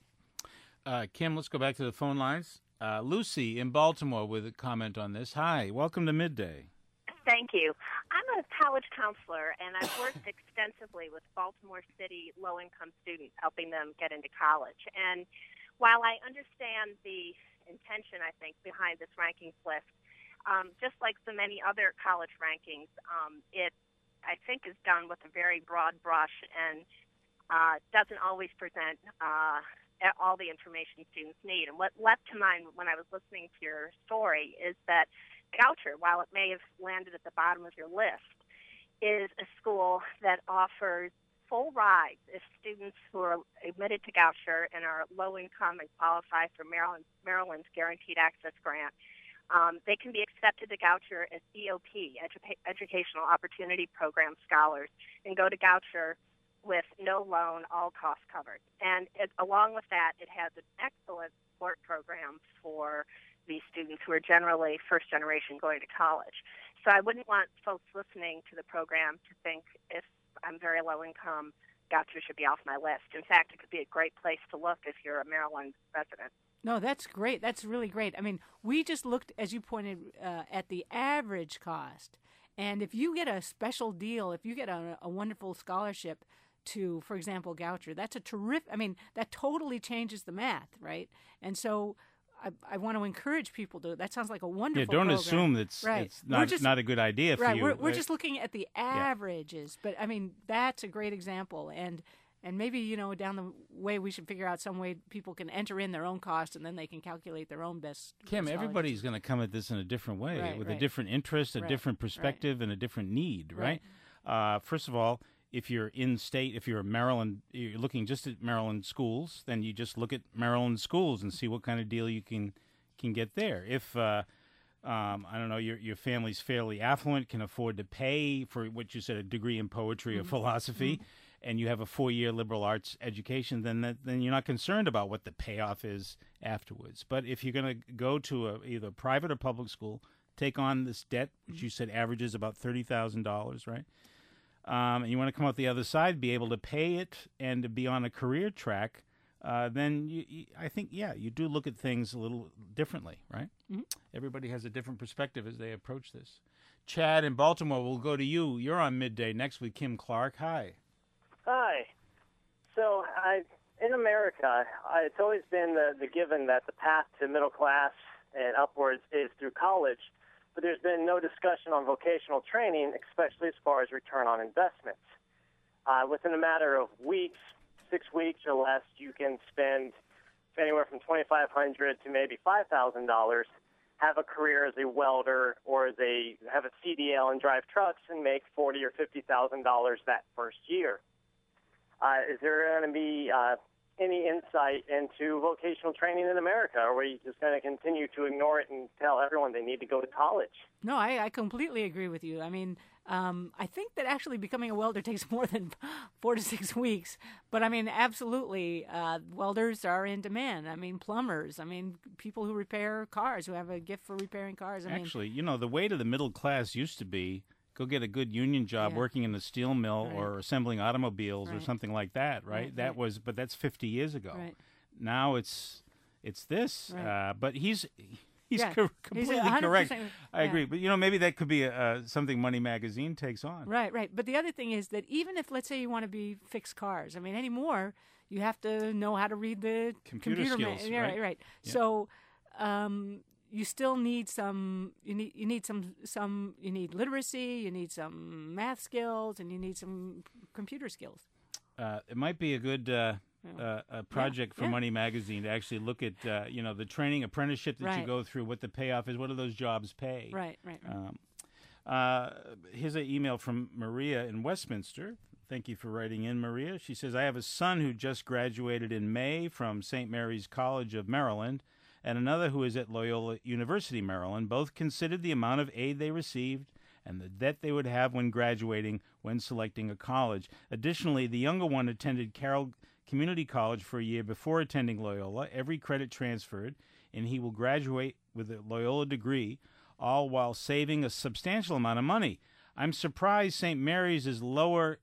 Uh, Kim, let's go back to the phone lines. Uh, Lucy in Baltimore with a comment on this. Hi, welcome to Midday. Thank you. I'm a college counselor, and I've worked extensively with Baltimore City low-income students, helping them get into college. And while I understand the intention, I think, behind this rankings list, um, just like so many other college rankings, um, it, I think, is done with a very broad brush and uh, doesn't always present uh, all the information students need. And what leapt to mind when I was listening to your story is that Goucher, while it may have landed at the bottom of your list, is a school that offers full rides if students who are admitted to Goucher and are low income and qualify for Maryland, Maryland's Guaranteed Access Grant. Um, they can be accepted to Goucher as E O P, Edu- Educational Opportunity Program scholars, and go to Goucher with no loan, all costs covered. And it, along with that, it has an excellent support program for these students who are generally first generation going to college. So I wouldn't want folks listening to the program to think if I'm very low income, Goucher should be off my list. In fact, it could be a great place to look if you're a Maryland resident. No, that's great. That's really great. I mean, we just looked, as you pointed, uh, at the average cost. And if you get a special deal, if you get a, a wonderful scholarship to, for example, Goucher, that's a terrific, I mean, that totally changes the math, right? And so I, I want to encourage people to, that sounds like a wonderful Yeah, don't program. assume it's, right. it's not, just, not a good idea for right, you. We're, we're right? just looking at the averages. Yeah. But, I mean, that's a great example. And and maybe, you know, down the way we should figure out some way people can enter in their own cost and then they can calculate their own best. Kim, everybody's going to come at this in a different way, right, with right. a different interest, a right, different perspective, right. and a different need, right? right? Uh, first of all, if you're in state, if you're a Maryland, you're looking just at Maryland schools, then you just look at Maryland schools and see what kind of deal you can can get there. If uh, um, I don't know, your your family's fairly affluent, can afford to pay for what you said, a degree in poetry mm-hmm. or philosophy, mm-hmm. and you have a four-year liberal arts education, then that, then you're not concerned about what the payoff is afterwards. But if you're going to go to a, either private or public school, take on this debt, which you said averages about thirty thousand dollars, right? Um, and you want to come out the other side, be able to pay it, and to be on a career track, uh, then you, you, I think, yeah, you do look at things a little differently, right? Mm-hmm. Everybody has a different perspective as they approach this. Chad in Baltimore, we'll go to you. You're on Midday next with Kim Clark. Hi. Hi. So I, in America, I, it's always been the, the given that the path to middle class and upwards is through college, but there's been no discussion on vocational training, especially as far as return on investment. Uh, within a matter of weeks, six weeks or less, you can spend anywhere from twenty-five hundred dollars to maybe five thousand dollars, have a career as a welder or as a have a C D L and drive trucks and make forty or fifty thousand dollars that first year. Uh, is there going to be uh, any insight into vocational training in America? Or are we just going to continue to ignore it and tell everyone they need to go to college? No, I, I completely agree with you. I mean, um, I think that actually becoming a welder takes more than four to six weeks. But I mean, absolutely, uh, welders are in demand. I mean, plumbers. I mean, people who repair cars, who have a gift for repairing cars. I Actually, mean, you know, the way to the middle class used to be go get a good union job Yeah. working in a steel mill Right. or assembling automobiles or Right. something like that, right? Right, that right. was, but that's fifty years ago. Right. Now it's it's this. Right. Uh, but he's he's Yeah. co- He's completely one hundred correct. percent I yeah. agree. But you know, maybe that could be a, uh, something Money Magazine takes on. Right, right. But the other thing is that even if, let's say, you want to be fix cars, I mean, anymore, you have to know how to read the Computer computer ma- skills, yeah, right? right, right. Yeah. So, um, you still need some. You need you need some some. You need literacy. You need some math skills, and you need some computer skills. Uh, it might be a good uh, uh, a project for yeah. Money Magazine to actually look at uh, you know the training apprenticeship that you Right. go through, what the payoff is, what do those jobs pay. Right, right, right. Um, uh, here's an email from Maria in Westminster. Thank you for writing in, Maria. She says, I have a son who just graduated in May from Saint Mary's College of Maryland and another who is at Loyola University, Maryland. Both considered the amount of aid they received and the debt they would have when graduating when selecting a college. Additionally, the younger one attended Carroll Community College for a year before attending Loyola, every credit transferred, and he will graduate with a Loyola degree, all while saving a substantial amount of money. I'm surprised Saint Mary's is lower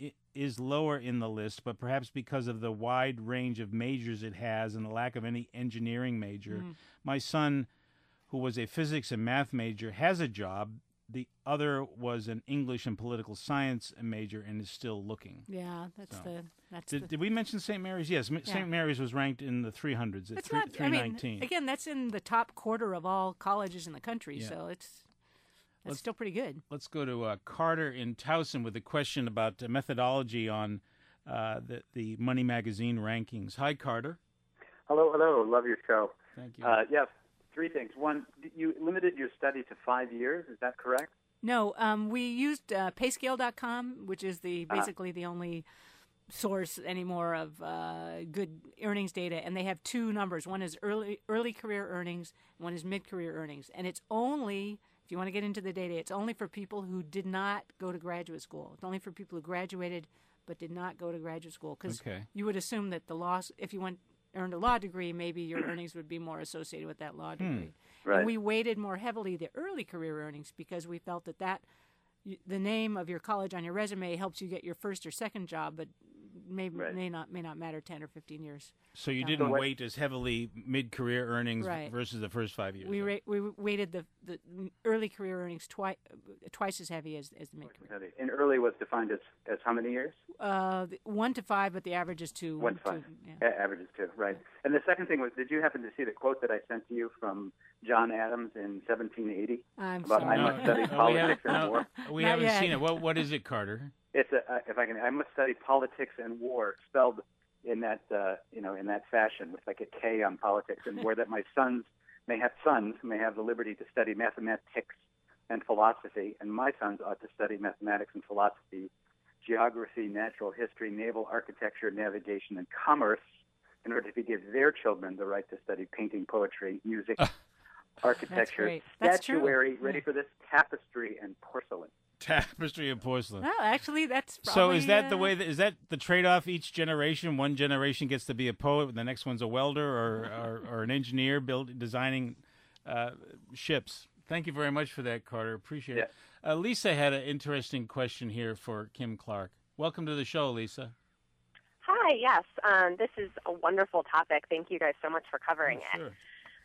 is lower in the list, but perhaps because of the wide range of majors it has and the lack of any engineering major. Mm. My son, who was a physics and math major, has a job. The other was an English and political science major and is still looking. Yeah, that's So, the that's Did, the. did we mention Saint Mary's? Yes, M- Yeah. Saint Mary's was ranked in the three hundreds at It's three, not. I three nineteen. mean, again, that's in the top quarter of all colleges in the country, Yeah. so it's that's Let's- still pretty good. Let's go to uh, Carter in Towson with a question about uh, methodology on uh, the, the Money Magazine rankings. Hi, Carter. Hello, hello. Love your show. Thank you. Uh, yes, three things. One, you limited your study to five years. Is that correct? No, um, we used uh, payscale dot com, which is the Ah. basically the only source anymore of uh, good earnings data, and they have two numbers. One is early early career earnings, and one is mid career earnings, and it's only, if you want to get into the data, it's only for people who did not go to graduate school. It's only for people who graduated but did not go to graduate school, because Okay. you would assume that the law, if you went earned a law degree, maybe your earnings would be more associated with that law degree. Right. And we weighted more heavily the early career earnings because we felt that that y- the name of your college on your resume helps you get your first or second job, but may Right. may not may not matter ten or fifteen years. So you down didn't the road. weight as heavily mid-career earnings Right. versus the first five years. We of- ra- we weighted the, the early career earnings twice twice as heavy as as the mid career. And early was defined as, as how many years? Uh, the- one to five, but the average is two. One to five. yeah. A- averages two, right. And the second thing was, did you happen to see the quote that I sent to you from John Adams in seventeen eighty? I'm About sorry. I must study No, we politics haven't, and no, war. we Not haven't yet. seen it. What What is it, Carter? It's a, uh, if I can, I must study politics and war, spelled in that, uh, you know, in that fashion, with like a K on politics and war, that my sons may have sons may have the liberty to study mathematics and philosophy, and my sons ought to study mathematics and philosophy, geography, natural history, naval architecture, navigation, and commerce, in order to give their children the right to study painting, poetry, music, architecture, great. That's true. statuary, ready Yeah. for this, tapestry, and porcelain. Tapestry and porcelain. No, actually, that's So probably, is that the uh, way? That, is that the trade-off? Each generation, one generation gets to be a poet, and the next one's a welder or or, or an engineer, build designing uh, ships. Thank you very much for that, Carter. Appreciate it. Uh, Lisa had an interesting question here for Kim Clark. Welcome to the show, Lisa. Hi, yes. Um, this is a wonderful topic. Thank you guys so much for covering Oh, it. sure.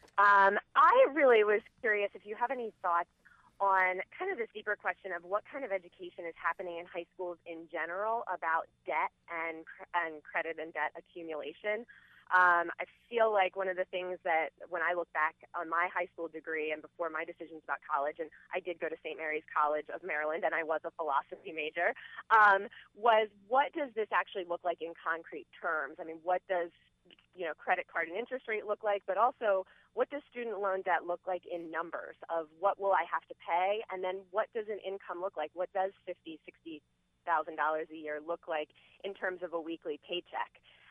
Um, I really was curious if you have any thoughts on kind of this deeper question of what kind of education is happening in high schools in general about debt and and credit and debt accumulation. Um, I feel like one of the things that when I look back on my high school degree and before my decisions about college, and I did go to Saint Mary's College of Maryland and I was a philosophy major, um, was what does this actually look like in concrete terms? I mean, what does you know, credit card and interest rate look like, but also what does student loan debt look like in numbers of what will I have to pay, and then what does an income look like? What does fifty thousand dollars, sixty thousand dollars a year look like in terms of a weekly paycheck?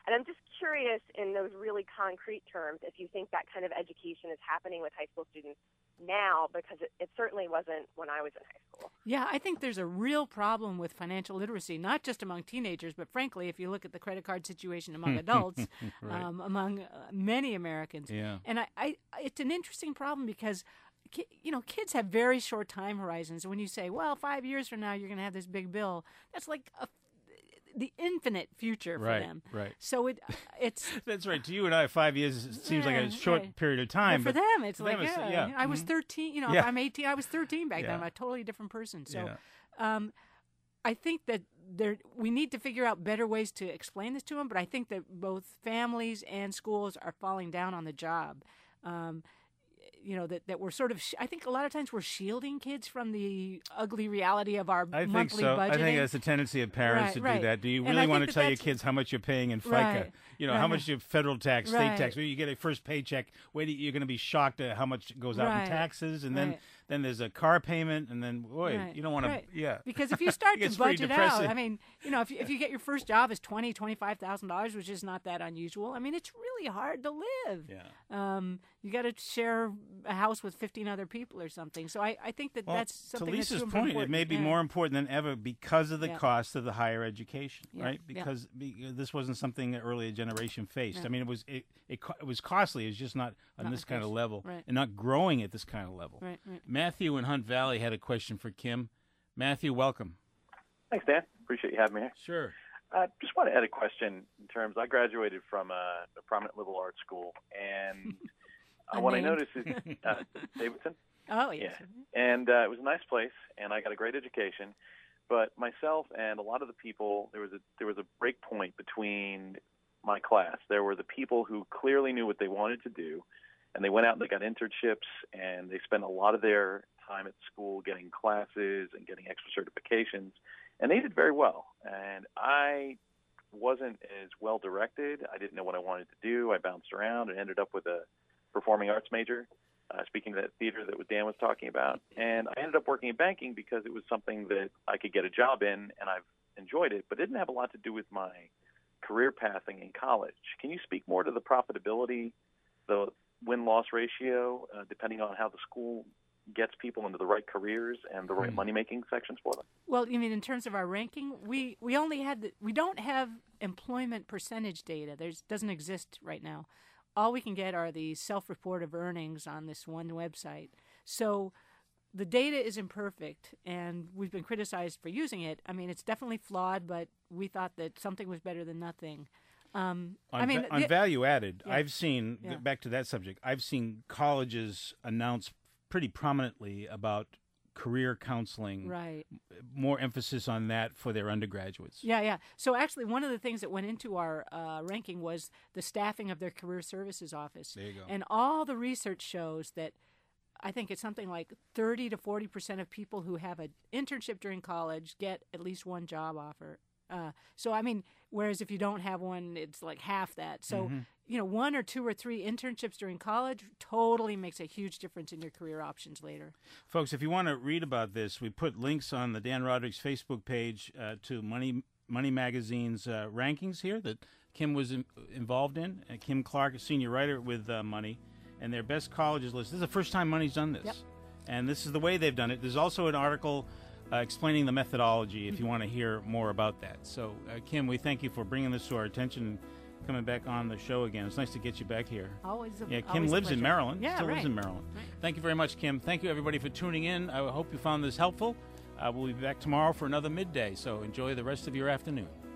And I'm just curious, in those really concrete terms, if you think that kind of education is happening with high school students now, because it, it certainly wasn't when I was in high school. Yeah, I think there's a real problem with financial literacy, not just among teenagers, but frankly, if you look at the credit card situation among adults, right. um, among uh, many Americans. Yeah. And I, I, it's an interesting problem because, ki- you know, kids have very short time horizons. When you say, well, five years from now, you're going to have this big bill, that's like a the infinite future for right, them. Right. So it it's that's right. To you and I, five years it seems yeah, like a short right. period of time. But for but them, it's for like them it's, yeah, yeah. I was Mhm. thirteen. You know, yeah. if I'm eighteen, I was thirteen back yeah. then. I'm a totally different person. So, yeah. um, I think that there we need to figure out better ways to explain this to them. But I think that both families and schools are falling down on the job. Um, you know, that, that we're sort of, sh- I think a lot of times we're shielding kids from the ugly reality of our I think monthly so. budgeting. I think that's a tendency of parents Right, to right. do that. Do you And really I want think to that tell your that's- kids how much you're paying in FICA? Right, You know, right. how much your federal tax, state Right. tax. When you get a first paycheck, wait, you're going to be shocked at how much goes out Right, in taxes, and then right. then there's a car payment, and then boy, Right, you don't want to. right. Yeah. Because if you start It to gets pretty budget out, depressing. I mean, you know, if you, if you get your first job as twenty, twenty-five thousand dollars, which is not that unusual. I mean, it's really hard to live. Yeah. Um, you got to share a house with fifteen other people or something. So I, I think that Well, that's something to Lisa's that's point, super it may be important. more important than ever because of the Yeah. cost of the higher education, Yeah, right? yeah. Because be, this wasn't something the earlier generation faced. Yeah. I mean, it was it, it co- it was costly. It's just not on Not this like kind of this. level, Right. and not growing at this kind of level. Right, right. Matthew in Hunt Valley had a question for Kim. Matthew, welcome. Thanks, Dan. Appreciate you having me here. Sure. I uh, just want to add a question in terms. I graduated from a, a prominent liberal arts school, and uh, what I Unnamed. noticed is uh, Davidson. Oh, yes. Yeah, and uh, it was a nice place, and I got a great education. But myself and a lot of the people, there was a there was a break point between my class. There were the people who clearly knew what they wanted to do, and they went out and they got internships, and they spent a lot of their time at school getting classes and getting extra certifications, and they did very well. And I wasn't as well directed. I didn't know what I wanted to do. I bounced around and ended up with a performing arts major, uh, speaking of that theater that Dan was talking about. And I ended up working in banking because it was something that I could get a job in, and I've enjoyed it, but it didn't have a lot to do with my career pathing in college. Can you speak more to the profitability, the win-loss ratio, uh, depending on how the school gets people into the right careers and the right Hmm. money-making sections for them? Well, you mean in terms of our ranking, we, we only had the, we don't have employment percentage data. There's doesn't exist right now. All we can get are the self-report of earnings on this one website. So the data is imperfect, and we've been criticized for using it. I mean, it's definitely flawed, but we thought that something was better than nothing. Um, On, I mean, va- on the- value added, Yeah. I've seen, Yeah. back to that subject, I've seen colleges announce pretty prominently about career counseling, Right. more emphasis on that for their undergraduates. Yeah, yeah. So actually, one of the things that went into our uh, ranking was the staffing of their career services office. There you go. And all the research shows that I think it's something like thirty to forty percent of people who have an internship during college get at least one job offer. Uh, so, I mean, whereas if you don't have one, it's like half that. So, Mhm. you know, one or two or three internships during college totally makes a huge difference in your career options later. Folks, if you want to read about this, we put links on the Dan Roderick's Facebook page uh, to Money Money Magazine's uh, rankings here that Kim was in, involved in. Uh, Kim Clark, a senior writer with uh, Money, and their best colleges list. This is the first time Money's done this. Yep. And this is the way they've done it. There's also an article uh, explaining the methodology if you want to hear more about that. So, uh, Kim, we thank you for bringing this to our attention and coming back on the show again. It's nice to get you back here. Always a Yeah, Kim always a lives in pleasure. Maryland. Yeah, Still right. lives in Maryland. Right. Thank you very much, Kim. Thank you, everybody, for tuning in. I hope you found this helpful. Uh, we'll be back tomorrow for another midday, so enjoy the rest of your afternoon.